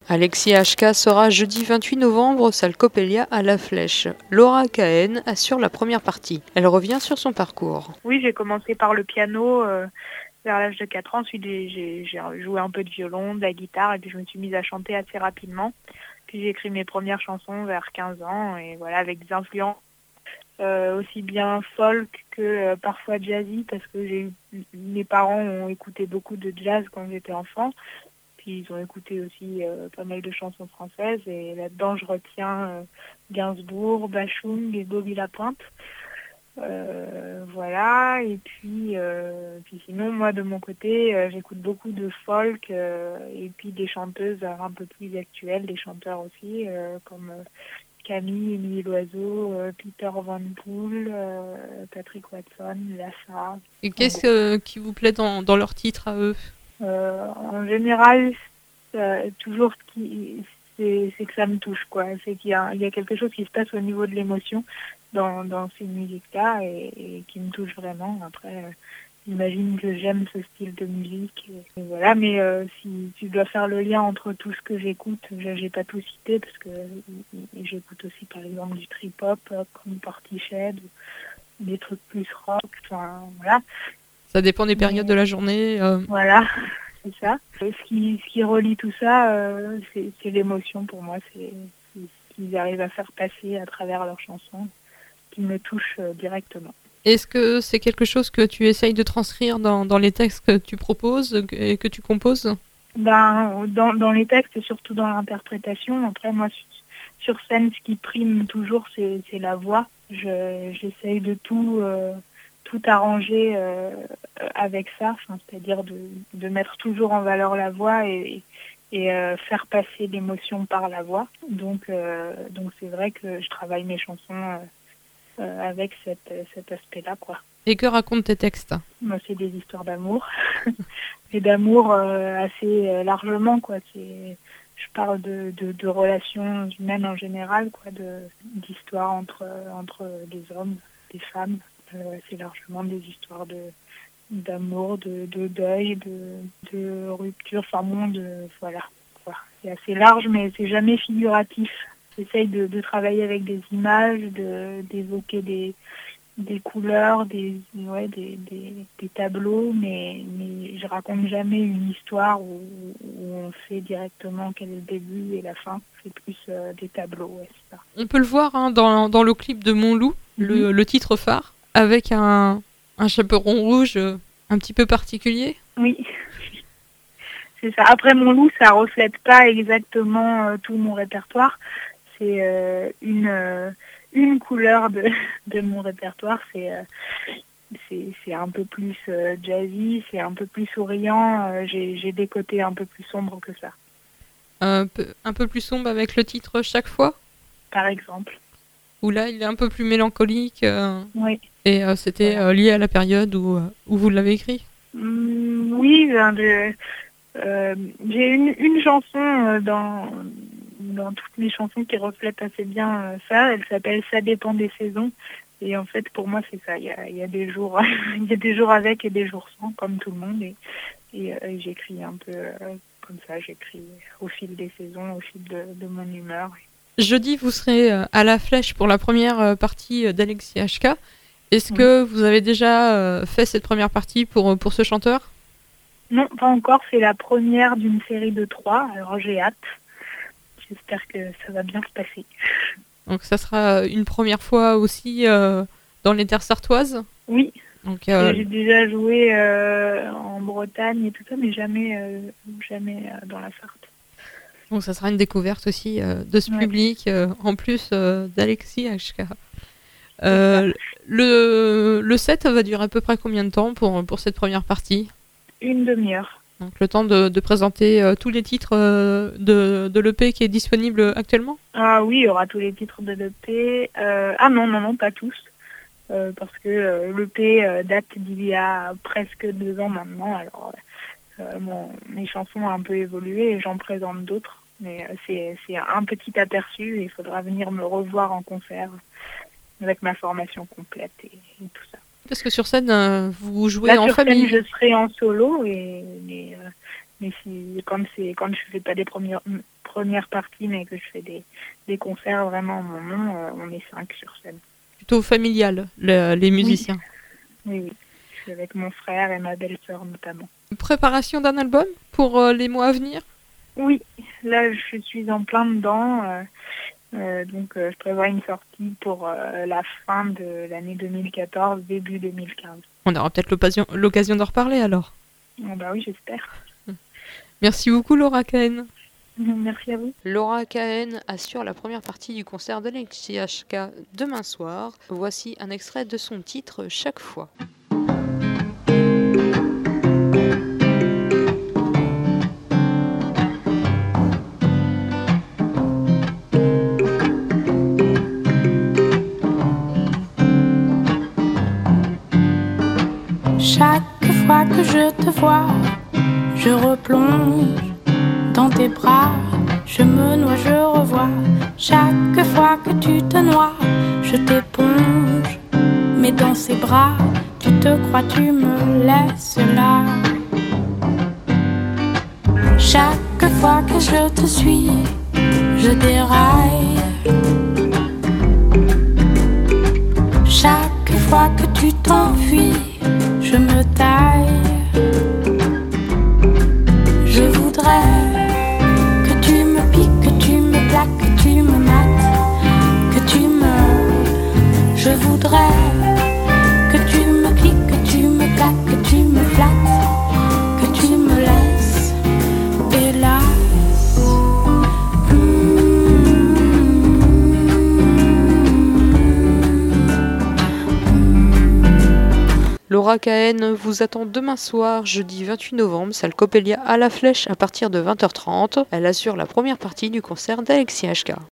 Alexis HK sera jeudi 28 novembre au salle Coppelia à La Flèche. Laura Cahen assure la première partie. Elle revient sur son parcours. Oui, j'ai commencé par le piano vers l'âge de 4 ans. Ensuite, j'ai joué un peu de violon, de la guitare, et puis je me suis mise à chanter assez rapidement. Puis j'ai écrit mes premières chansons vers 15 ans, et voilà, avec des influences aussi bien folk que parfois jazzy, parce que mes parents ont écouté beaucoup de jazz quand j'étais enfant. Puis ils ont écouté aussi pas mal de chansons françaises, et là-dedans je retiens Gainsbourg, Bachung et Bobby Lapointe. Voilà, et puis sinon moi de mon côté j'écoute beaucoup de folk et puis des chanteuses un peu plus actuelles, des chanteurs aussi comme Camille, Émilie Loiseau, Peter Van Poel, Patrick Watson, Lassa. Et qu'est-ce qui vous plaît dans leurs titres à eux? En général, toujours c'est que ça me touche, quoi. C'est qu'il y a quelque chose qui se passe au niveau de l'émotion dans ces musiques-là et qui me touche vraiment. Après, j'imagine que j'aime ce style de musique. Et voilà, mais si tu dois faire le lien entre tout ce que j'écoute, j'ai pas tout cité parce que j'écoute aussi par exemple du trip-hop comme Portiched, des trucs plus rock, enfin voilà. Ça dépend des périodes de la journée. Voilà. C'est ça. Ce qui relie tout ça, c'est l'émotion pour moi. C'est ce qu'ils arrivent à faire passer à travers leurs chansons qui me touche directement. Est-ce que c'est quelque chose que tu essayes de transcrire dans les textes que tu proposes et que tu composes? Dans les textes et surtout dans l'interprétation. Après, moi, sur scène, ce qui prime toujours, c'est la voix. J'essaye de tout arranger avec ça, c'est-à-dire de mettre toujours en valeur la voix et faire passer l'émotion par la voix. Donc c'est vrai que je travaille mes chansons avec cet aspect-là, quoi. Et que racontent tes textes? Moi, c'est des histoires d'amour, et d'amour assez largement, quoi. Je parle de relations humaines en général, quoi, d'histoires entre des hommes, des femmes. C'est largement des histoires d'amour, de deuil, de rupture, enfin bon, voilà. C'est assez large, mais c'est jamais figuratif. J'essaye de travailler avec des images, d'évoquer des couleurs, des tableaux, mais je raconte jamais une histoire où on sait directement quel est le début et la fin. C'est plus des tableaux, ouais, c'est ça. On peut le voir dans le clip de Mon Loup, le titre phare, avec un chaperon rouge un petit peu particulier. Oui, c'est ça. Après, Mon Loup, ça reflète pas exactement tout mon répertoire. C'est une couleur de mon répertoire. C'est un peu plus jazzy, c'est un peu plus souriant. J'ai des côtés un peu plus sombres que ça. Un peu plus sombre avec le titre Chaque fois, par exemple. Où là, il est un peu plus mélancolique. Oui. Et c'était lié à la période où vous l'avez écrit. Oui, j'ai une chanson dans toutes mes chansons qui reflète assez bien ça. Elle s'appelle Ça dépend des saisons. Et en fait, pour moi, c'est ça. Il y a des jours, il y a des jours avec et des jours sans, comme tout le monde. Et j'écris un peu comme ça. J'écris au fil des saisons, au fil de mon humeur. Jeudi, vous serez à La Flèche pour la première partie d'Alexis HK. Est-ce que vous avez déjà fait cette première partie pour ce chanteur? Non, pas encore. C'est la première d'une série de 3. Alors j'ai hâte. J'espère que ça va bien se passer. Donc ça sera une première fois aussi dans les terres sartoises? Oui. Donc, j'ai déjà joué en Bretagne et tout ça, mais jamais dans la Sarthe. Donc ça sera une découverte aussi de ce public, en plus d'Alexis HK. Le set va durer à peu près combien de temps pour cette première partie? Une demi-heure. Donc le temps de présenter tous les titres de l'EP qui est disponible actuellement? Ah oui, il y aura tous les titres de l'EP. Ah non, pas tous. Parce que l'EP date d'il y a presque 2 ans maintenant. Alors mes chansons ont un peu évolué et j'en présente d'autres. Mais c'est un petit aperçu et il faudra venir me revoir en concert avec ma formation complète et tout ça. Parce que sur scène, vous jouez en famille. Sur scène, je serai en solo, mais quand je fais pas des premières première partie, mais que je fais des concerts vraiment en mon nom, on est 5 sur scène. Plutôt familial, les musiciens. Oui, oui. Je suis avec mon frère et ma belle-sœur notamment. Préparation d'un album pour les mois à venir? Oui, là je suis en plein dedans. Donc je prévois une sortie pour la fin de l'année 2014, début 2015. On aura peut-être l'occasion d'en reparler alors. Oh, bah oui, j'espère. Merci beaucoup Laura Cahen. Merci à vous. Laura Cahen assure la première partie du concert d'Alexis HK demain soir. Voici un extrait de son titre Chaque fois. Chaque fois que je te vois, je replonge dans tes bras, je me noie, je revois. Chaque fois que tu te noies, je t'éponge, mais dans ses bras, tu te crois, tu me laisses là. Chaque fois que je te suis, je déraille. Chaque fois que tu t'enfuis, je me taille. Je voudrais que tu me piques, que tu me plaques, que tu me mates, que tu me... Je voudrais que tu me cliques, que tu me plaques, que tu me flattes, que tu me laisses, hélas. Laura Cahen vous attend demain soir, jeudi 28 novembre, salle Coppelia à La Flèche à partir de 20h30. Elle assure la première partie du concert d'Alexis HK.